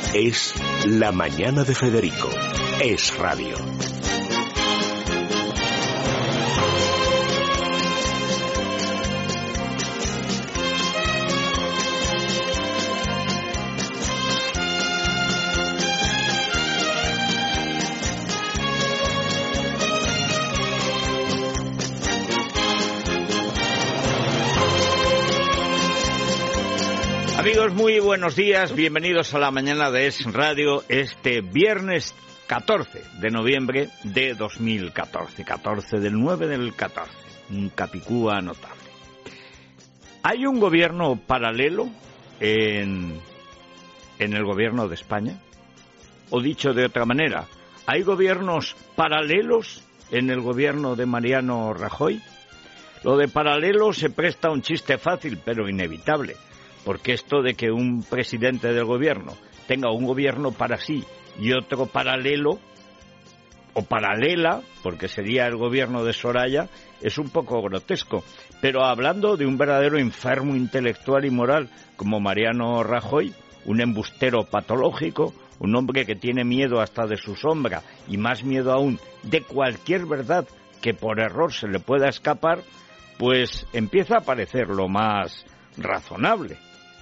Es La Mañana de Federico. Es radio. Amigos, muy buenos días, bienvenidos a la mañana de Es Radio, este viernes 14 de noviembre de 2014, 14 del 9 del 14, un capicúa notable. ¿Hay un gobierno paralelo en el gobierno de España? O dicho de otra manera, ¿hay gobiernos paralelos en el gobierno de Mariano Rajoy? Lo de paralelo se presta a un chiste fácil, pero inevitable. Porque esto de que un presidente del gobierno tenga un gobierno para sí y otro paralelo o paralela, porque sería el gobierno de Soraya, es un poco grotesco. Pero hablando de un verdadero enfermo intelectual y moral como Mariano Rajoy, un embustero patológico, un hombre que tiene miedo hasta de su sombra y más miedo aún de cualquier verdad que por error se le pueda escapar, pues empieza a parecer lo más razonable.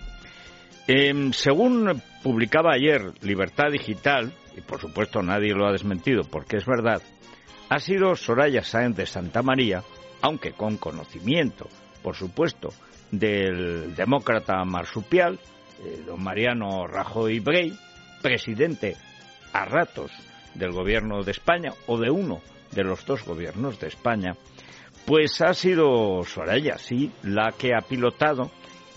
Según publicaba ayer Libertad Digital, y por supuesto nadie lo ha desmentido porque es verdad, ha sido Soraya Sáenz de Santamaría, aunque con conocimiento, por supuesto, del demócrata marsupial, don Mariano Rajoy Brey, presidente a ratos del gobierno de España, o de uno de los dos gobiernos de España, pues ha sido Soraya, sí, la que ha pilotado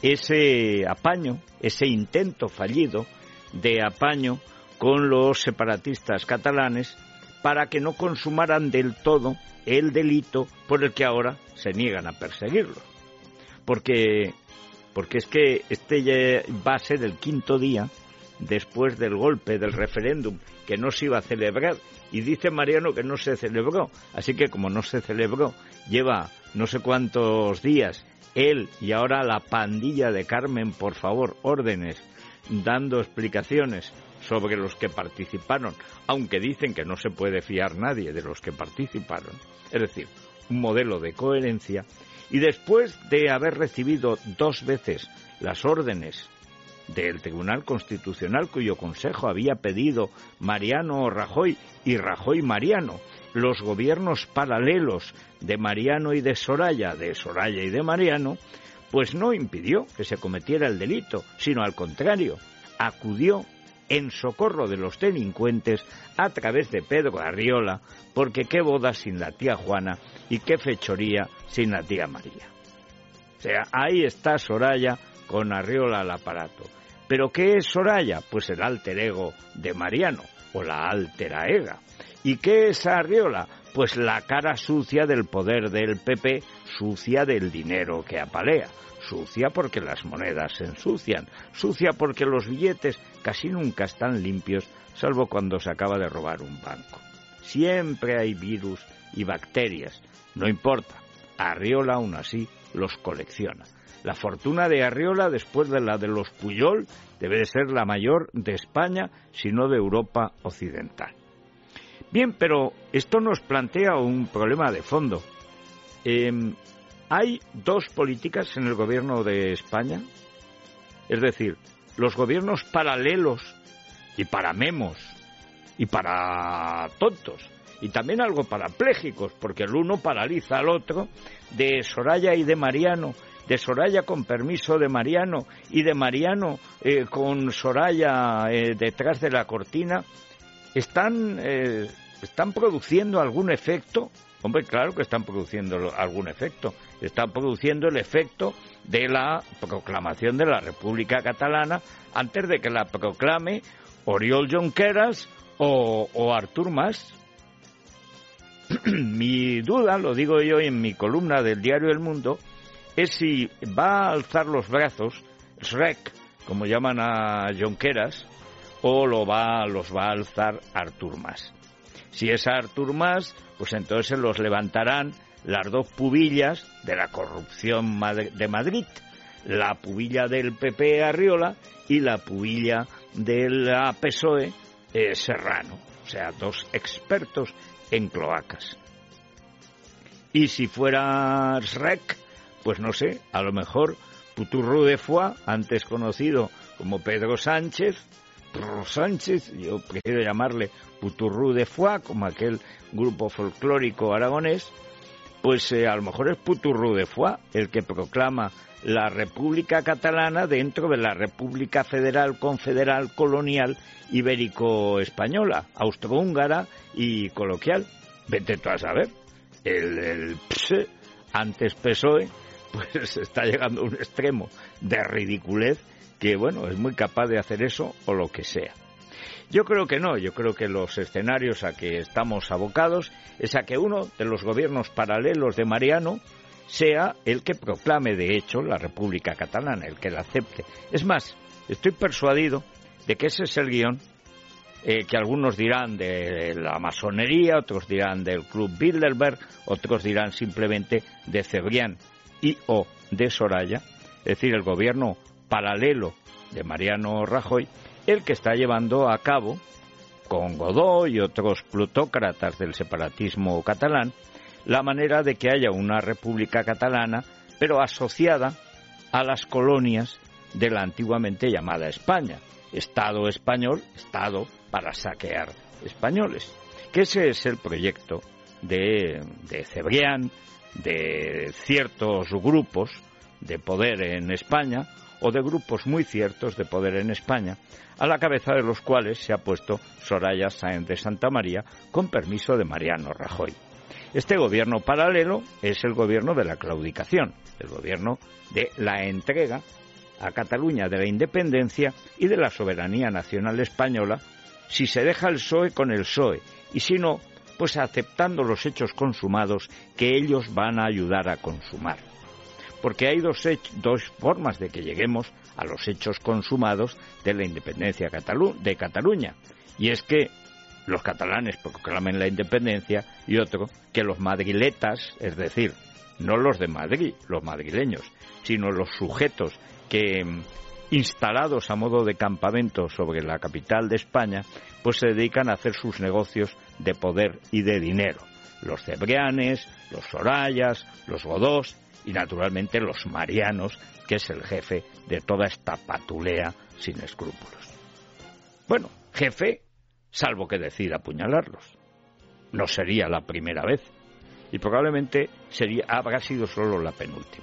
ese apaño, ese intento fallido de apaño con los separatistas catalanes para que no consumaran del todo el delito por el que ahora se niegan a perseguirlos. Porque es que este ya va a ser el quinto día después del golpe del referéndum que no se iba a celebrar, y dice Mariano que no se celebró, así que como no se celebró, lleva no sé cuántos días él y ahora la pandilla de Carmen, por favor, órdenes, dando explicaciones sobre los que participaron, aunque dicen que no se puede fiar nadie de los que participaron, es decir, un modelo de coherencia, y después de haber recibido dos veces las órdenes del Tribunal Constitucional, cuyo consejo había pedido Mariano Rajoy y Rajoy Mariano, los gobiernos paralelos de Mariano y de Soraya y de Mariano, pues no impidió que se cometiera el delito, sino al contrario, acudió en socorro de los delincuentes a través de Pedro Arriola, porque qué boda sin la tía Juana y qué fechoría sin la tía María. O sea, ahí está Soraya con Arriola al aparato. ¿Pero qué es Soraya? Pues el alter ego de Mariano, o la altera ega. ¿Y qué es Arriola? Pues la cara sucia del poder del PP, sucia del dinero que apalea, sucia porque las monedas se ensucian, sucia porque los billetes casi nunca están limpios, salvo cuando se acaba de robar un banco. Siempre hay virus y bacterias, no importa, Arriola aún así los colecciona. La fortuna de Arriola, después de la de los Pujol, debe de ser la mayor de España, si no de Europa occidental. Bien, pero esto nos plantea un problema de fondo. ¿Hay dos políticas en el gobierno de España? Es decir, los gobiernos paralelos y para memos y para tontos y también algo parapléjicos, porque el uno paraliza al otro, de Soraya y de Mariano, de Soraya con permiso de Mariano y de Mariano con Soraya detrás de la cortina, ¿están produciendo algún efecto? Hombre, claro que están produciendo algún efecto. Están produciendo el efecto de la proclamación de la República Catalana antes de que la proclame Oriol Junqueras o Artur Mas. Mi duda, lo digo yo en mi columna del diario El Mundo, es si va a alzar los brazos Shrek, como llaman a Junqueras, o los va a alzar Artur Mas. Si es Artur Mas, pues entonces los levantarán las dos pubillas de la corrupción de Madrid, la pubilla del PP Arriola y la pubilla de la PSOE Serrano, o sea, dos expertos en cloacas. Y si fuera Shrek, pues no sé, a lo mejor Puturru de Foix, antes conocido como Pedro Sánchez, yo prefiero llamarle Puturru de Foix, como aquel grupo folclórico aragonés, pues a lo mejor es Puturru de Foix el que proclama la República Catalana dentro de la República Federal Confederal Colonial Ibérico-Española, austrohúngara y coloquial. Vete tú a saber. El PSE, antes PSOE, pues está llegando a un extremo de ridiculez que, bueno, es muy capaz de hacer eso o lo que sea. Yo creo que no, yo creo que los escenarios a que estamos abocados es a que uno de los gobiernos paralelos de Mariano sea el que proclame de hecho la República Catalana, el que la acepte. Es más, estoy persuadido de que ese es el guión que algunos dirán de la masonería, otros dirán del Club Bilderberg, otros dirán simplemente de Cebrián y o de Soraya, es decir, el gobierno paralelo de Mariano Rajoy, el que está llevando a cabo, con Godó y otros plutócratas del separatismo catalán, la manera de que haya una república catalana, pero asociada a las colonias de la antiguamente llamada España. Estado español, Estado para saquear españoles. Que ese es el proyecto de Cebrián, de ciertos grupos de poder en España, o de grupos muy ciertos de poder en España, a la cabeza de los cuales se ha puesto Soraya Sáenz de Santamaría, con permiso de Mariano Rajoy. Este gobierno paralelo es el gobierno de la claudicación, el gobierno de la entrega a Cataluña de la independencia y de la soberanía nacional española, si se deja el PSOE con el PSOE, y si no, pues aceptando los hechos consumados que ellos van a ayudar a consumar. Porque hay dos formas de que lleguemos a los hechos consumados de la independencia de Cataluña, y es que los catalanes proclamen la independencia, y otro, que los madriletas, es decir, no los de Madrid, los madrileños, sino los sujetos que, instalados a modo de campamento sobre la capital de España, pues se dedican a hacer sus negocios de poder y de dinero. Los Cebrianes, los Sorayas, los Godós y naturalmente los Marianos, que es el jefe de toda esta patulea sin escrúpulos. Bueno, jefe, salvo que decida apuñalarlos. No sería la primera vez y probablemente habrá sido solo la penúltima.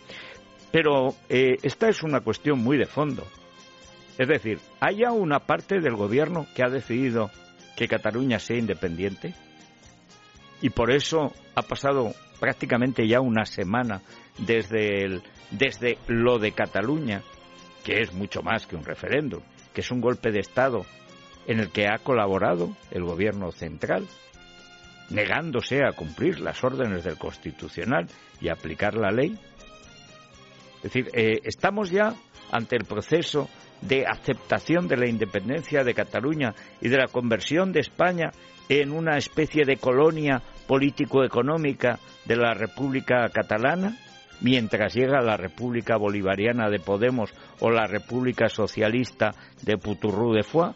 Pero esta es una cuestión muy de fondo. Es decir, ¿hay ya una parte del gobierno que ha decidido que Cataluña sea independiente? Y por eso ha pasado prácticamente ya una semana desde lo de Cataluña, que es mucho más que un referéndum, que es un golpe de Estado en el que ha colaborado el gobierno central, negándose a cumplir las órdenes del Constitucional y aplicar la ley. Es decir, estamos ya ante el proceso de aceptación de la independencia de Cataluña y de la conversión de España en una especie de colonia político-económica de la República Catalana, mientras llega la República Bolivariana de Podemos o la República Socialista de Puturru de Foix.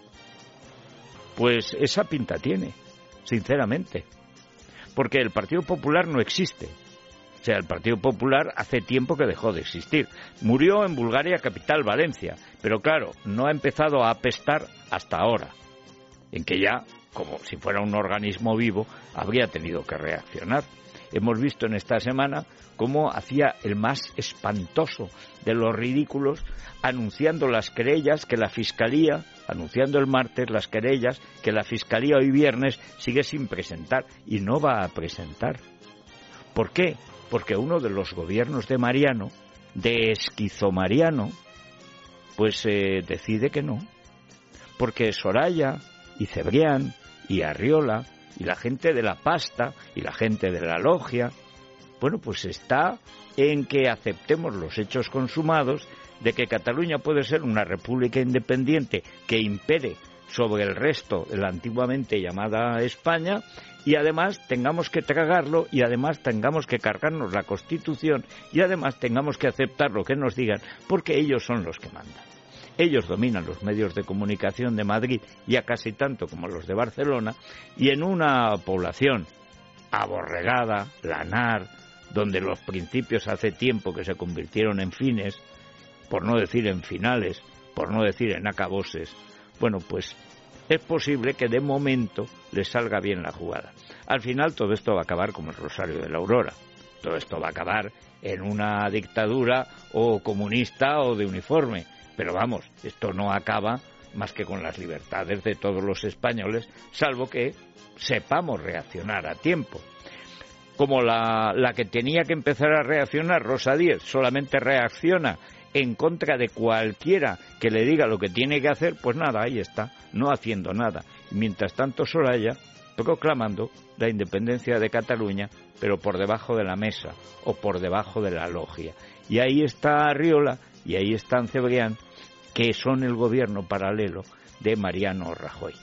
Pues esa pinta tiene, sinceramente, porque el Partido Popular no existe. O sea, el Partido Popular hace tiempo que dejó de existir. Murió en Bulgaria capital, Valencia, pero claro, no ha empezado a apestar hasta ahora, en que ya, como si fuera un organismo vivo, habría tenido que reaccionar. Hemos visto en esta semana cómo hacía el más espantoso de los ridículos, anunciando las querellas que la Fiscalía, anunciando el martes las querellas que la Fiscalía hoy viernes sigue sin presentar, y no va a presentar. ¿Por qué? Porque uno de los gobiernos de Mariano, de esquizomariano, pues decide que no. Porque Soraya y Cebrián y Arriola y la gente de la pasta y la gente de la logia, bueno, pues está en que aceptemos los hechos consumados de que Cataluña puede ser una república independiente que impere sobre el resto de la antiguamente llamada España, y además tengamos que tragarlo, y además tengamos que cargarnos la Constitución, y además tengamos que aceptar lo que nos digan, porque ellos son los que mandan. Ellos dominan los medios de comunicación de Madrid, ya casi tanto como los de Barcelona, y en una población aborregada, lanar, donde los principios hace tiempo que se convirtieron en fines, por no decir en finales, por no decir en acaboses, bueno, pues es posible que de momento les salga bien la jugada. Al final todo esto va a acabar como el Rosario de la Aurora. Todo esto va a acabar en una dictadura o comunista o de uniforme. Pero vamos, esto no acaba más que con las libertades de todos los españoles, salvo que sepamos reaccionar a tiempo. Como la que tenía que empezar a reaccionar, Rosa Díez, solamente reacciona en contra de cualquiera que le diga lo que tiene que hacer, pues nada, ahí está, no haciendo nada. Mientras tanto, Soraya proclamando la independencia de Cataluña, pero por debajo de la mesa o por debajo de la logia. Y ahí está Arriola y ahí está Cebrián, que son el gobierno paralelo de Mariano Rajoy.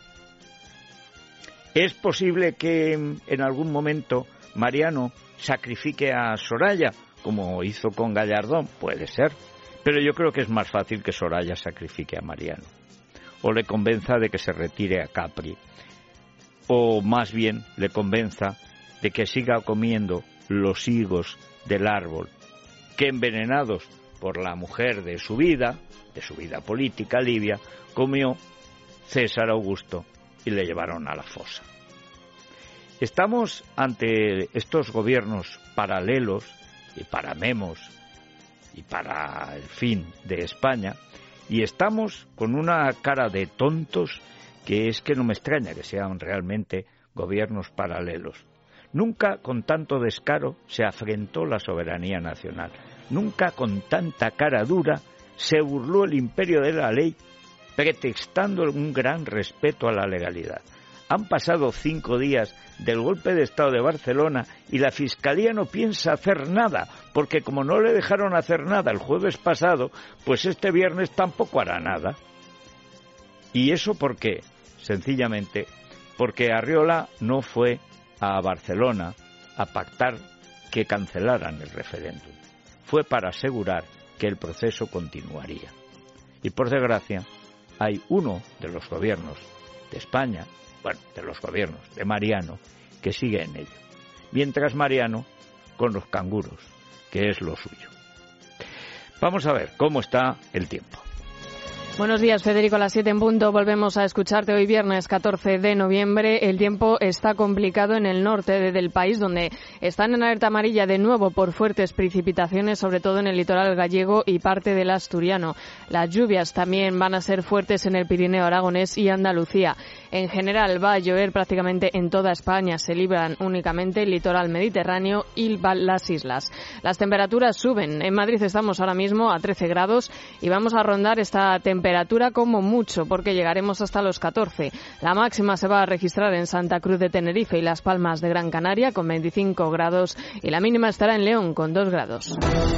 ¿Es posible que en algún momento Mariano sacrifique a Soraya, como hizo con Gallardón? Puede ser. Pero yo creo que es más fácil que Soraya sacrifique a Mariano, o le convenza de que se retire a Capri, o más bien le convenza de que siga comiendo los higos del árbol, que envenenados por la mujer de su vida política, Livia, comió César Augusto y le llevaron a la fosa. Estamos ante estos gobiernos paralelos y para memos y para el fin de España, y estamos con una cara de tontos que es que no me extraña que sean realmente gobiernos paralelos. Nunca con tanto descaro se afrentó la soberanía nacional, nunca con tanta cara dura se burló el imperio de la ley pretextando un gran respeto a la legalidad. Han pasado 5 días del golpe de Estado de Barcelona y la Fiscalía no piensa hacer nada, porque como no le dejaron hacer nada el jueves pasado, pues este viernes tampoco hará nada. ¿Y eso por qué? Sencillamente porque Arriola no fue a Barcelona a pactar que cancelaran el referéndum. Fue para asegurar que el proceso continuaría. Y por desgracia, hay uno de los gobiernos de España, bueno, de los gobiernos de Mariano, que sigue en ello. Mientras Mariano con los canguros, que es lo suyo. Vamos a ver cómo está el tiempo. Buenos días, Federico. A las 7 en punto volvemos a escucharte. Hoy viernes 14 de noviembre. El tiempo está complicado en el norte del país, donde están en alerta amarilla de nuevo por fuertes precipitaciones, sobre todo en el litoral gallego y parte del asturiano. Las lluvias también van a ser fuertes en el Pirineo aragonés y Andalucía. En general va a llover prácticamente en toda España. Se libran únicamente el litoral mediterráneo y las islas. Las temperaturas suben. En Madrid estamos ahora mismo a 13 grados y vamos a rondar esta temperatura como mucho, porque llegaremos hasta los 14. La máxima se va a registrar en Santa Cruz de Tenerife y Las Palmas de Gran Canaria con 25 grados y la mínima estará en León con 2 grados.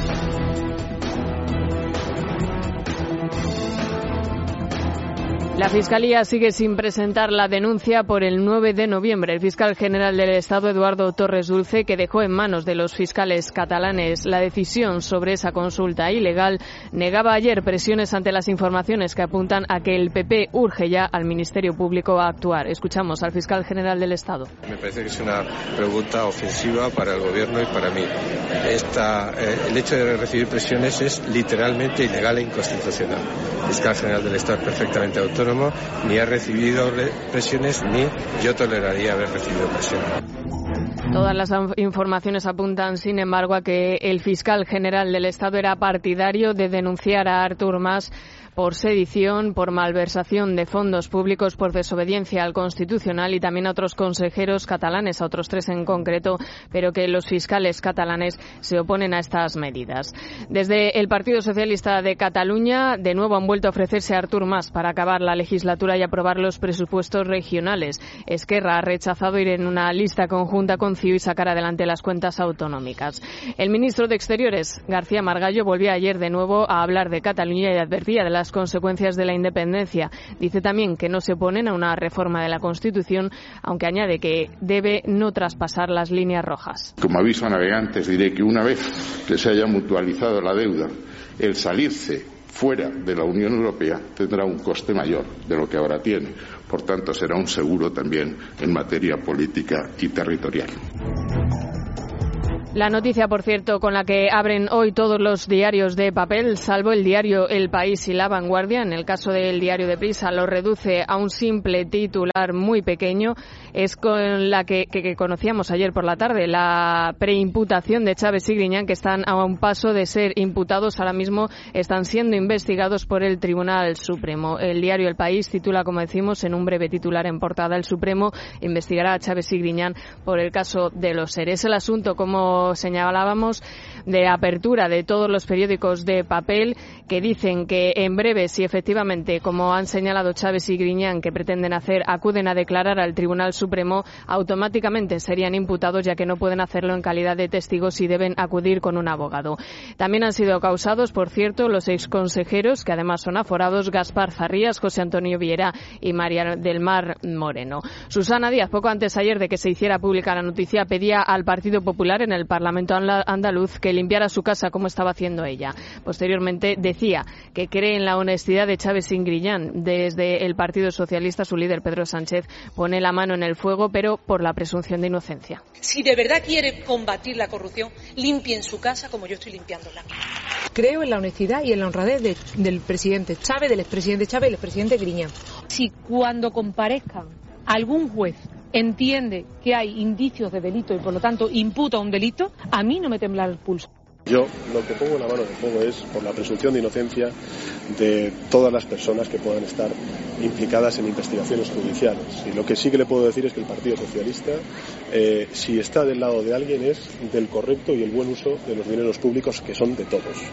La Fiscalía sigue sin presentar la denuncia por el 9 de noviembre. El fiscal general del Estado, Eduardo Torres Dulce, que dejó en manos de los fiscales catalanes la decisión sobre esa consulta ilegal, negaba ayer presiones ante las informaciones que apuntan a que el PP urge ya al Ministerio Público a actuar. Escuchamos al fiscal general del Estado. Me parece que es una pregunta ofensiva para el Gobierno y para mí. El hecho de recibir presiones es literalmente ilegal e inconstitucional. El fiscal general del Estado es perfectamente autónomo, ni ha recibido presiones, ni yo toleraría haber recibido presiones. Todas las informaciones apuntan, sin embargo, a que el fiscal general del Estado era partidario de denunciar a Artur Mas por sedición, por malversación de fondos públicos, por desobediencia al Constitucional y también a otros consejeros catalanes, a otros 3 en concreto, pero que los fiscales catalanes se oponen a estas medidas. Desde el Partido Socialista de Cataluña, de nuevo han vuelto a ofrecerse a Artur Mas para acabar la legislatura y aprobar los presupuestos regionales. Esquerra ha rechazado ir en una lista conjunta con vacío y sacar adelante las cuentas autonómicas. El ministro de Exteriores, García Margallo, volvió ayer de nuevo a hablar de Cataluña y advertía de las consecuencias de la independencia. Dice también que no se oponen a una reforma de la Constitución, aunque añade que debe no traspasar las líneas rojas. Como aviso a navegantes diré que una vez que se haya mutualizado la deuda, el salirse fuera de la Unión Europea tendrá un coste mayor de lo que ahora tiene. Por tanto, será un seguro también en materia política y territorial. La noticia, por cierto, con la que abren hoy todos los diarios de papel, salvo el diario El País y La Vanguardia, en el caso del diario de Prisa lo reduce a un simple titular muy pequeño, es con la que conocíamos ayer por la tarde, la preimputación de Chaves y Griñán, que están a un paso de ser imputados, ahora mismo están siendo investigados por el Tribunal Supremo. El diario El País titula, como decimos, en un breve titular en portada: el Supremo investigará a Chaves y Griñán por el caso de los ERE. Es el asunto, como señalábamos, de apertura de todos los periódicos de papel, que dicen que en breve, si efectivamente, como han señalado Chaves y Griñán que pretenden hacer, acuden a declarar al Tribunal Supremo, automáticamente serían imputados, ya que no pueden hacerlo en calidad de testigos y deben acudir con un abogado. También han sido causados, por cierto, los exconsejeros, que además son aforados, Gaspar Zarrías, José Antonio Viera y María del Mar Moreno. Susana Díaz, poco antes ayer de que se hiciera pública la noticia, pedía al Partido Popular en el Parlamento andaluz que limpiara su casa como estaba haciendo ella. Posteriormente decía que cree en la honestidad de Chaves y Griñán. Desde el Partido Socialista, su líder Pedro Sánchez pone la mano en el fuego, pero por la presunción de inocencia. Si de verdad quiere combatir la corrupción, limpien su casa como yo estoy limpiándola. Creo en la honestidad y en la honradez del presidente Chaves, del expresidente Chaves y del expresidente Griñán. Si cuando comparezcan algún juez entiende que hay indicios de delito y por lo tanto imputa un delito, a mí no me temblará el pulso. Yo lo que pongo en la mano del fuego es por la presunción de inocencia de todas las personas que puedan estar implicadas en investigaciones judiciales. Y lo que sí que le puedo decir es que el Partido Socialista, si está del lado de alguien, es del correcto y el buen uso de los dineros públicos, que son de todos.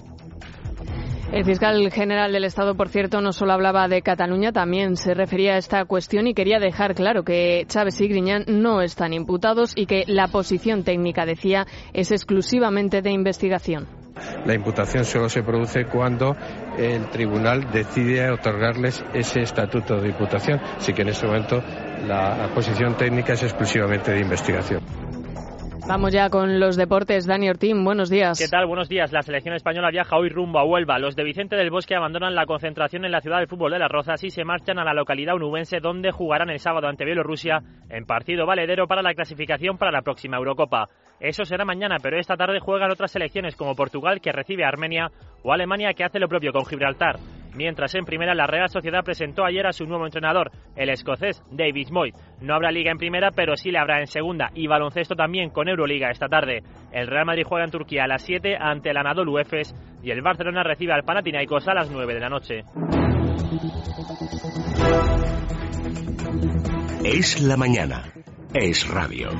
El fiscal general del Estado, por cierto, no solo hablaba de Cataluña, también se refería a esta cuestión y quería dejar claro que Chaves y Griñán no están imputados y que la posición técnica, decía, es exclusivamente de investigación. La imputación solo se produce cuando el tribunal decide otorgarles ese estatuto de imputación, así que en este momento la posición técnica es exclusivamente de investigación. Vamos ya con los deportes. Dani Ortín, buenos días. ¿Qué tal? Buenos días. La selección española viaja hoy rumbo a Huelva. Los de Vicente del Bosque abandonan la concentración en la ciudad del fútbol de Las Rozas y se marchan a la localidad onubense, donde jugarán el sábado ante Bielorrusia en partido valedero para la clasificación para la próxima Eurocopa. Eso será mañana, pero esta tarde juegan otras selecciones como Portugal, que recibe a Armenia, o Alemania, que hace lo propio con Gibraltar. Mientras en primera, la Real Sociedad presentó ayer a su nuevo entrenador, el escocés David Moyes. No habrá liga en primera, pero sí le habrá en segunda, y baloncesto también con Euroliga esta tarde. El Real Madrid juega en Turquía a las 7 ante el Anadolu Efes y el Barcelona recibe al Panathinaikos a las 9 de la noche. Es la mañana. Es radio.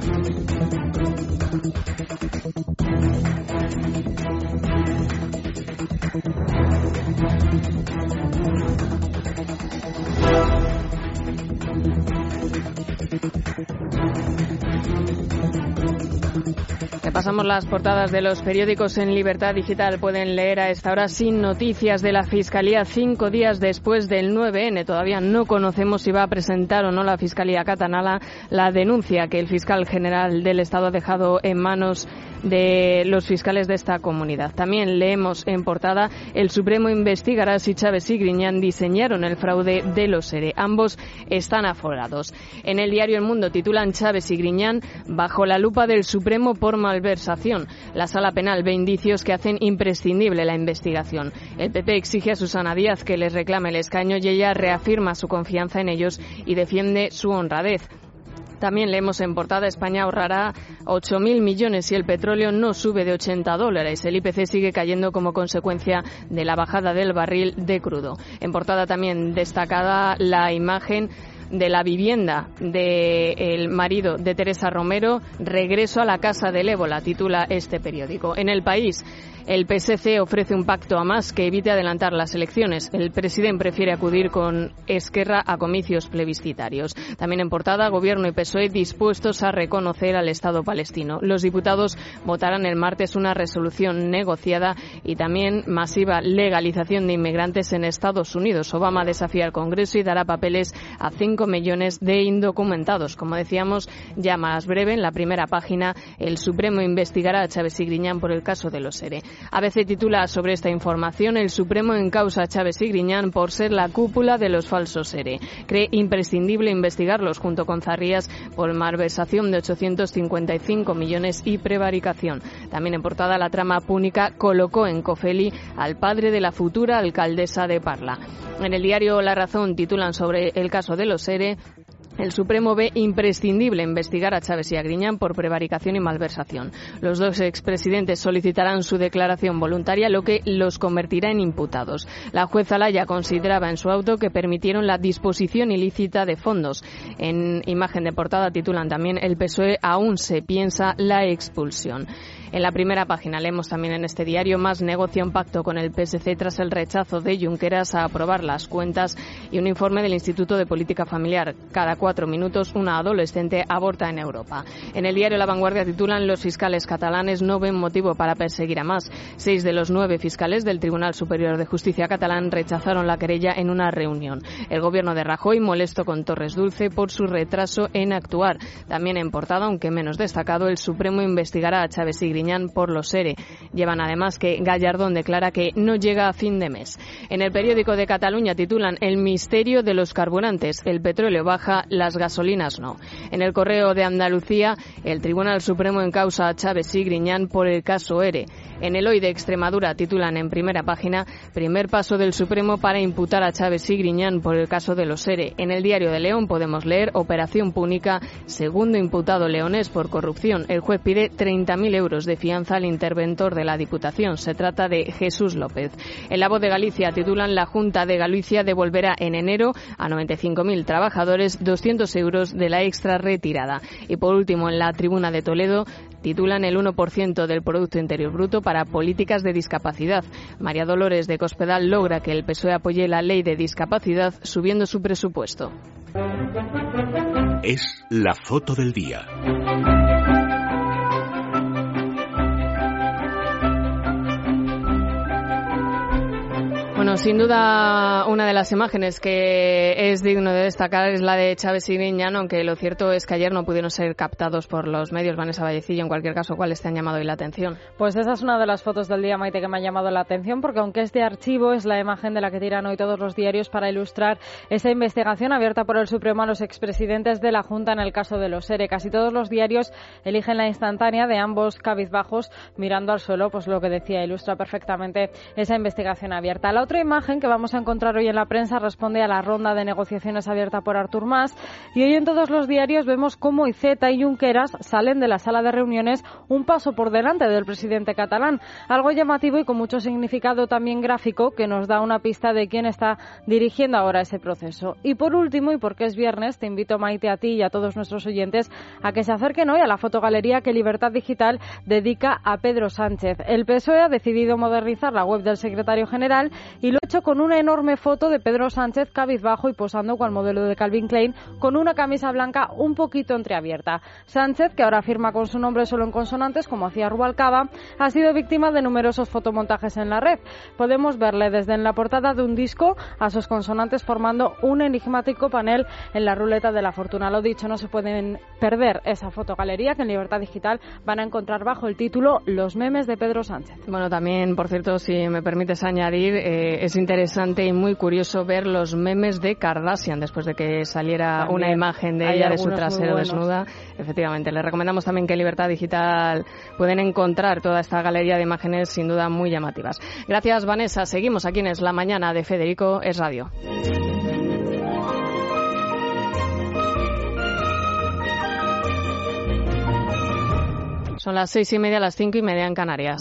Repasamos las portadas de los periódicos en Libertad Digital. Pueden leer a esta hora: sin noticias de la Fiscalía 5 días después del 9N. Todavía no conocemos si va a presentar o no la Fiscalía catalana la denuncia que el fiscal general del Estado ha dejado en manos de los fiscales de esta comunidad. También leemos en portada: el Supremo investigará si Chaves y Griñán diseñaron el fraude de los ERE. Ambos están aforados. En el diario El Mundo titulan: Chaves y Griñán bajo la lupa del Supremo por malversación. La Sala Penal ve indicios que hacen imprescindible la investigación. El PP exige a Susana Díaz que les reclame el escaño y ella reafirma su confianza en ellos y defiende su honradez. También leemos en portada: España ahorrará 8.000 millones si el petróleo no sube de $80. El IPC sigue cayendo como consecuencia de la bajada del barril de crudo. En portada también destacada la imagen de la vivienda del marido de Teresa Romero, regreso a la casa del ébola, titula este periódico. En El País, el PSC ofrece un pacto a Mas que evite adelantar las elecciones. El presidente prefiere acudir con Esquerra a comicios plebiscitarios. También en portada, Gobierno y PSOE dispuestos a reconocer al Estado palestino. Los diputados votarán el martes una resolución negociada y también masiva legalización de inmigrantes en Estados Unidos. Obama desafía al Congreso y dará papeles a 5 millones de indocumentados. Como decíamos, ya más breve, en la primera página, el Supremo investigará a Chávez y Griñán por el caso de los ERE. ABC titula sobre esta información: el Supremo encausa a Chávez y Griñán por ser la cúpula de los falsos ERE. Cree imprescindible investigarlos junto con Zarrías por malversación de 855 millones y prevaricación. También en portada, la trama púnica colocó en Cofeli al padre de la futura alcaldesa de Parla. En el diario La Razón titulan sobre el caso de los ERE: el Supremo ve imprescindible investigar a Chávez y a Griñán por prevaricación y malversación. Los dos expresidentes solicitarán su declaración voluntaria, lo que los convertirá en imputados. La jueza Laya consideraba en su auto que permitieron la disposición ilícita de fondos. En imagen de portada titulan también: el PSOE aún se piensa la expulsión. En la primera página leemos también en este diario: Mas negocia un pacto con el PSC tras el rechazo de Junqueras a aprobar las cuentas, y un informe del Instituto de Política Familiar: cada 4 minutos una adolescente aborta en Europa. En el diario La Vanguardia titulan: los fiscales catalanes no ven motivo para perseguir a Mas. 6 de los 9 fiscales del Tribunal Superior de Justicia catalán rechazaron la querella en una reunión. El gobierno de Rajoy molesto con Torres Dulce por su retraso en actuar. También en portada, aunque menos destacado: el Supremo investigará a Chávez y Griñán por los ERE. Llevan además que Gallardón declara que no llega a fin de mes. En el periódico de Cataluña titulan: el misterio de los carburantes. El petróleo baja, las gasolinas no. En el Correo de Andalucía, el Tribunal Supremo encausa a Chávez y Griñán por el caso ERE. En el Hoy de Extremadura titulan en primera página: primer paso del Supremo para imputar a Chávez y Griñán por el caso de los ERE. En el Diario de León podemos leer: operación púnica, segundo imputado leonés por corrupción. El juez pide 30.000 euros de fianza al interventor de la Diputación. Se trata de Jesús López. En La Voz de Galicia titulan: la Junta de Galicia devolverá en enero a 95.000 trabajadores 200 euros de la extra retirada. Y por último, en La Tribuna de Toledo titulan: el 1% del Producto Interior Bruto para políticas de discapacidad. María Dolores de Cospedal logra que el PSOE apoye la ley de discapacidad subiendo su presupuesto. Es la foto del día. Bueno, sin duda una de las imágenes que es digno de destacar es la de Chávez y Griñán, aunque lo cierto es que ayer no pudieron ser captados por los medios. Vanessa Vallecillo, en cualquier caso, ¿cuáles te han llamado hoy la atención? Pues esa es una de las fotos del día, Maite, que me ha llamado la atención, porque aunque es de archivo, es la imagen de la que tiran hoy todos los diarios para ilustrar esa investigación abierta por el Supremo a los expresidentes de la Junta en el caso de los ERE. Casi todos los diarios eligen la instantánea de ambos cabizbajos mirando al suelo, pues lo que decía, ilustra perfectamente esa investigación abierta. La otra imagen que vamos a encontrar hoy en la prensa responde a la ronda de negociaciones abierta por Artur Mas, y hoy en todos los diarios vemos cómo Iceta y Junqueras salen de la sala de reuniones un paso por delante del presidente catalán, algo llamativo y con mucho significado también gráfico, que nos da una pista de quién está dirigiendo ahora ese proceso. Y por último, y porque es viernes, te invito, Maite, a ti y a todos nuestros oyentes a que se acerquen hoy a la fotogalería que Libertad Digital dedica a Pedro Sánchez. El PSOE ha decidido modernizar la web del secretario general y lo ha hecho con una enorme foto de Pedro Sánchez cabizbajo y posando cual modelo de Calvin Klein, con una camisa blanca un poquito entreabierta. Sánchez, que ahora firma con su nombre solo en consonantes, como hacía Rubalcaba, ha sido víctima de numerosos fotomontajes en la red. Podemos verle desde en la portada de un disco a sus consonantes formando un enigmático panel en la ruleta de la fortuna. Lo dicho, no se pueden perder esa fotogalería que en Libertad Digital van a encontrar bajo el título Los memes de Pedro Sánchez. Bueno, también, por cierto, si me permites añadir, es interesante y muy curioso ver los memes de Kardashian después de que saliera también una imagen de ella de su trasero desnuda. Efectivamente, les recomendamos también que en Libertad Digital pueden encontrar toda esta galería de imágenes sin duda muy llamativas. Gracias, Vanessa. Seguimos aquí en Es la Mañana de Federico Es Radio. Son las 6:30, las 5:30 en Canarias.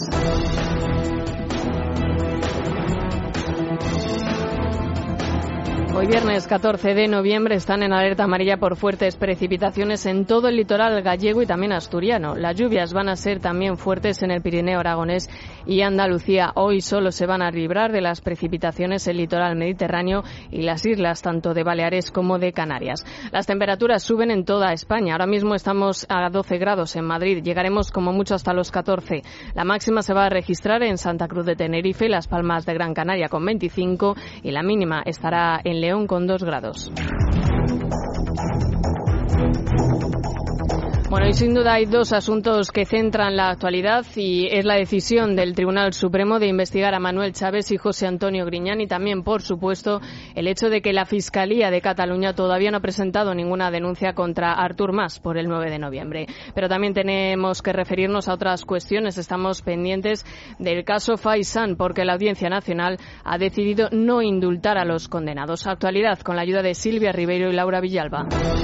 Hoy viernes 14 de noviembre están en alerta amarilla por fuertes precipitaciones en todo el litoral gallego y también asturiano. Las lluvias van a ser también fuertes en el Pirineo aragonés y Andalucía. Hoy solo se van a librar de las precipitaciones el litoral mediterráneo y las islas tanto de Baleares como de Canarias. Las temperaturas suben en toda España. Ahora mismo estamos a 12 grados en Madrid. Llegaremos como mucho hasta los 14. La máxima se va a registrar en Santa Cruz de Tenerife y Las Palmas de Gran Canaria con 25 y la mínima estará en León con 2 grados. Bueno, y sin duda hay dos asuntos que centran la actualidad y es la decisión del Tribunal Supremo de investigar a Manuel Chaves y José Antonio Griñán y también, por supuesto, el hecho de que la Fiscalía de Cataluña todavía no ha presentado ninguna denuncia contra Artur Mas por el 9 de noviembre. Pero también tenemos que referirnos a otras cuestiones. Estamos pendientes del caso Faysan porque la Audiencia Nacional ha decidido no indultar a los condenados. Actualidad con la ayuda de Silvia Ribeiro y Laura Villalba.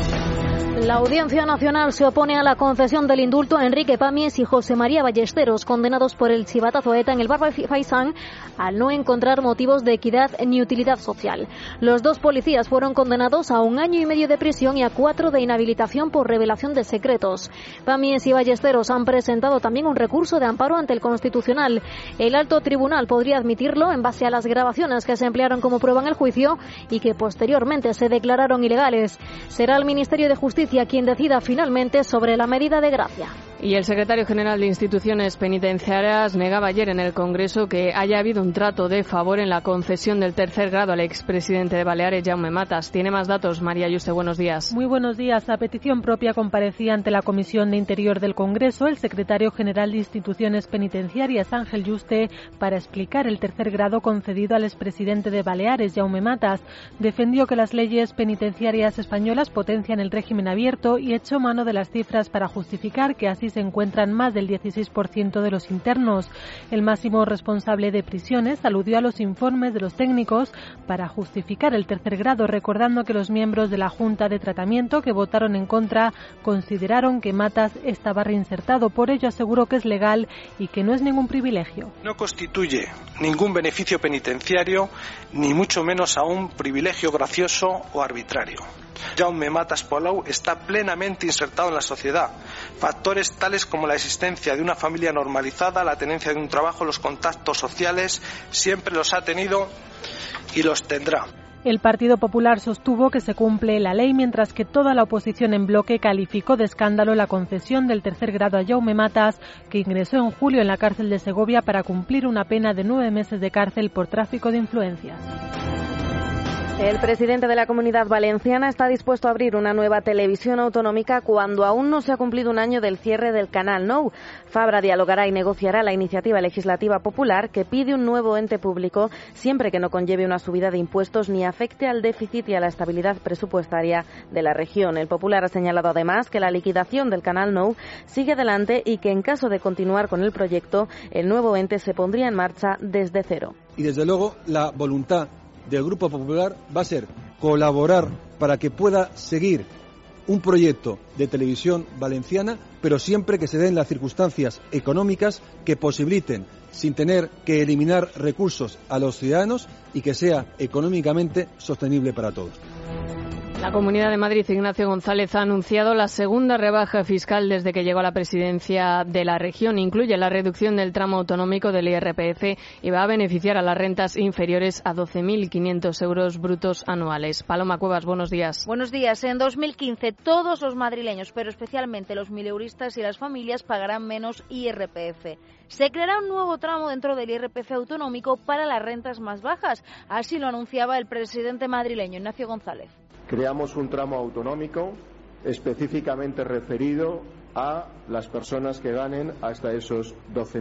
La Audiencia Nacional se opone a la concesión del indulto a Enrique Pàmies y José María Ballesteros, condenados por el chivatazo ETA en el bar Faysan, al no encontrar motivos de equidad ni utilidad social. Los dos policías fueron condenados a 1 año y medio de prisión y a 4 de inhabilitación por revelación de secretos. Pàmies y Ballesteros han presentado también un recurso de amparo ante el Constitucional. El alto tribunal podría admitirlo en base a las grabaciones que se emplearon como prueba en el juicio y que posteriormente se declararon ilegales. Será el Ministerio de Justicia quien decida finalmente sobre la medida de gracia. Y el secretario general de Instituciones Penitenciarias negaba ayer en el Congreso que haya habido un trato de favor en la concesión del tercer grado al expresidente de Baleares, Jaume Matas. Tiene más datos. María Yuste, buenos días. Muy buenos días. A petición propia comparecía ante la Comisión de Interior del Congreso el secretario general de Instituciones Penitenciarias, Ángel Yuste, para explicar el tercer grado concedido al expresidente de Baleares, Jaume Matas. Defendió que las leyes penitenciarias españolas potencian el régimen abierto y echó mano de las cifras para justificar que así se encuentran más del 16% de los internos. El máximo responsable de prisiones aludió a los informes de los técnicos para justificar el tercer grado, recordando que los miembros de la Junta de Tratamiento que votaron en contra consideraron que Matas estaba reinsertado. Por ello aseguró que es legal y que no es ningún privilegio. No constituye ningún beneficio penitenciario, ni mucho menos a un privilegio gracioso o arbitrario. Jaume Matas Palau está plenamente insertado en la sociedad. Factores tales como la existencia de una familia normalizada, la tenencia de un trabajo, los contactos sociales, siempre los ha tenido y los tendrá. El Partido Popular sostuvo que se cumple la ley, mientras que toda la oposición en bloque calificó de escándalo la concesión del tercer grado a Jaume Matas, que ingresó en julio en la cárcel de Segovia para cumplir una pena de 9 meses de cárcel por tráfico de influencias. El presidente de la Comunidad Valenciana está dispuesto a abrir una nueva televisión autonómica cuando aún no se ha cumplido un año del cierre del canal Nou. Fabra dialogará y negociará la iniciativa legislativa popular que pide un nuevo ente público siempre que no conlleve una subida de impuestos ni afecte al déficit y a la estabilidad presupuestaria de la región. El Popular ha señalado además que la liquidación del canal Nou sigue adelante y que en caso de continuar con el proyecto, el nuevo ente se pondría en marcha desde cero. Y desde luego la voluntad del Grupo Popular va a ser colaborar para que pueda seguir un proyecto de televisión valenciana, pero siempre que se den las circunstancias económicas que posibiliten, sin tener que eliminar recursos a los ciudadanos y que sea económicamente sostenible para todos. La Comunidad de Madrid, Ignacio González, ha anunciado la segunda rebaja fiscal desde que llegó a la presidencia de la región. Incluye la reducción del tramo autonómico del IRPF y va a beneficiar a las rentas inferiores a 12.500 euros brutos anuales. Paloma Cuevas, buenos días. Buenos días. En 2015 todos los madrileños, pero especialmente los mileuristas y las familias, pagarán menos IRPF. Se creará un nuevo tramo dentro del IRPF autonómico para las rentas más bajas. Así lo anunciaba el presidente madrileño, Ignacio González. Creamos un tramo autonómico específicamente referido a las personas que ganen hasta esos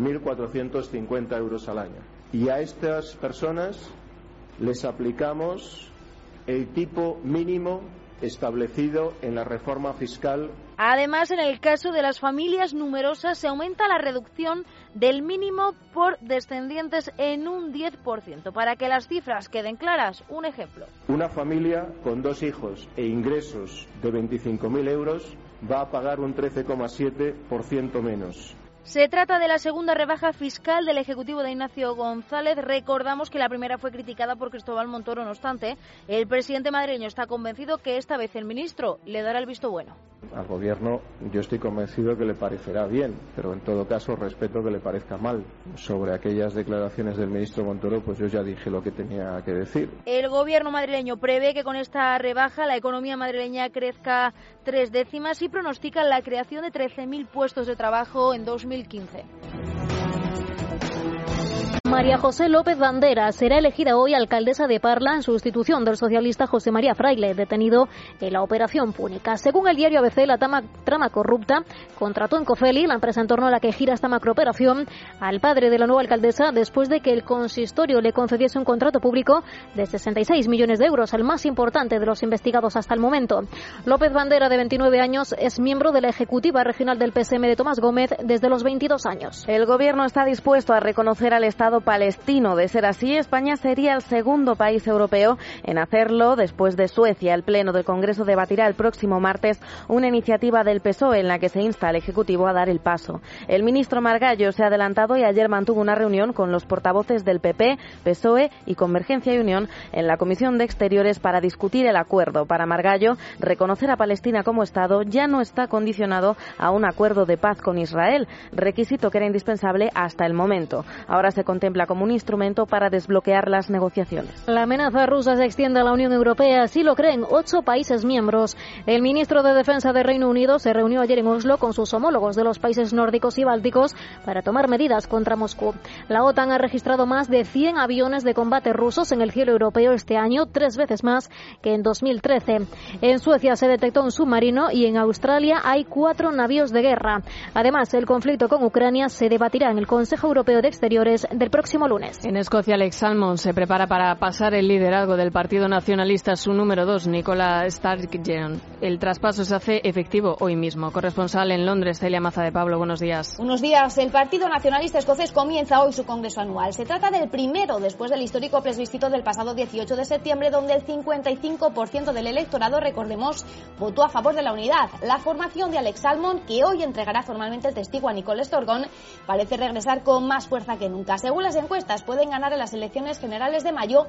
12.450 euros al año. Y a estas personas les aplicamos el tipo mínimo establecido en la reforma fiscal. Además, en el caso de las familias numerosas se aumenta la reducción del mínimo por descendientes en un 10%. Para que las cifras queden claras, un ejemplo. Una familia con 2 hijos e ingresos de 25.000 euros va a pagar un 13,7% menos. Se trata de la segunda rebaja fiscal del Ejecutivo de Ignacio González. Recordamos que la primera fue criticada por Cristóbal Montoro. No obstante, el presidente madrileño está convencido que esta vez el ministro le dará el visto bueno. Al Gobierno yo estoy convencido que le parecerá bien, pero en todo caso respeto que le parezca mal. Sobre aquellas declaraciones del ministro Montoro, pues yo ya dije lo que tenía que decir. El Gobierno madrileño prevé que con esta rebaja la economía madrileña crezca 3 décimas y pronostica la creación de 13.000 puestos de trabajo en 2015. María José López Bandera será elegida hoy alcaldesa de Parla en sustitución del socialista José María Fraile, detenido en la Operación Púnica. Según el diario ABC, la trama corrupta contrató en Cofeli, la empresa en torno a la que gira esta macrooperación, al padre de la nueva alcaldesa después de que el consistorio le concediese un contrato público de 66 millones de euros, el más importante de los investigados hasta el momento. López Bandera, de 29 años, es miembro de la ejecutiva regional del PSM de Tomás Gómez desde los 22 años. El Gobierno está dispuesto a reconocer al Estado palestino. De ser así, España sería el segundo país europeo en hacerlo después de Suecia. El Pleno del Congreso debatirá el próximo martes una iniciativa del PSOE en la que se insta al Ejecutivo a dar el paso. El ministro Margallo se ha adelantado y ayer mantuvo una reunión con los portavoces del PP, PSOE y Convergencia y Unión en la Comisión de Exteriores para discutir el acuerdo. Para Margallo, reconocer a Palestina como Estado ya no está condicionado a un acuerdo de paz con Israel, requisito que era indispensable hasta el momento. Ahora se contempla como un instrumento para desbloquear las negociaciones. La amenaza rusa se extiende a la Unión Europea, así lo creen 8 países miembros. El ministro de Defensa de Reino Unido se reunió ayer en Oslo con sus homólogos de los países nórdicos y bálticos para tomar medidas contra Moscú. La OTAN ha registrado más de 100 aviones de combate rusos en el cielo europeo este año, 3 veces más que en 2013. En Suecia se detectó un submarino y en Australia hay 4 navíos de guerra. Además, el conflicto con Ucrania se debatirá en el Consejo Europeo de Exteriores del próximo lunes. En Escocia, Alex Salmond se prepara para pasar el liderazgo del Partido Nacionalista a su número 2, Nicola Sturgeon. El traspaso se hace efectivo hoy mismo. Corresponsal en Londres, Celia Maza de Pablo, buenos días. Buenos días. El Partido Nacionalista Escocés comienza hoy su congreso anual. Se trata del primero después del histórico plebiscito del pasado 18 de septiembre, donde el 55% del electorado, recordemos, votó a favor de la unidad. La formación de Alex Salmond, que hoy entregará formalmente el testigo a Nicola Sturgeon, parece regresar con más fuerza que nunca. Según las encuestas, pueden ganar en las elecciones generales de mayo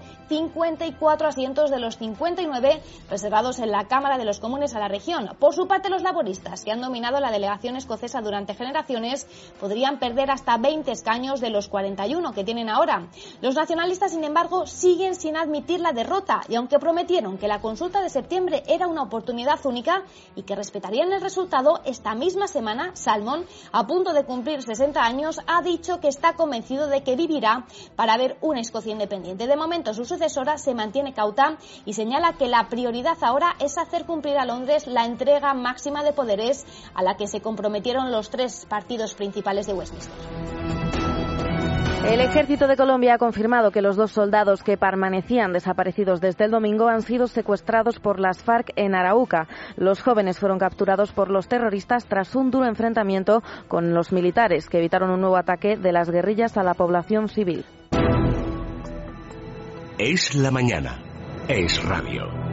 54 asientos de los 59 reservados en la Cámara de los Comunes a la región. Por su parte, los laboristas, que han dominado la delegación escocesa durante generaciones, podrían perder hasta 20 escaños de los 41 que tienen ahora. Los nacionalistas, sin embargo, siguen sin admitir la derrota, y aunque prometieron que la consulta de septiembre era una oportunidad única y que respetarían el resultado, esta misma semana Salmond, a punto de cumplir 60 años, ha dicho que está convencido de que vivirá para ver una Escocia independiente. De momento, su sucesora se mantiene cauta y señala que la prioridad ahora es hacer cumplir a Londres la entrega máxima de poderes a la que se comprometieron los 3 partidos principales de Westminster. El Ejército de Colombia ha confirmado que los 2 soldados que permanecían desaparecidos desde el domingo han sido secuestrados por las FARC en Arauca. Los jóvenes fueron capturados por los terroristas tras un duro enfrentamiento con los militares, que evitaron un nuevo ataque de las guerrillas a la población civil. Es la mañana. Es radio.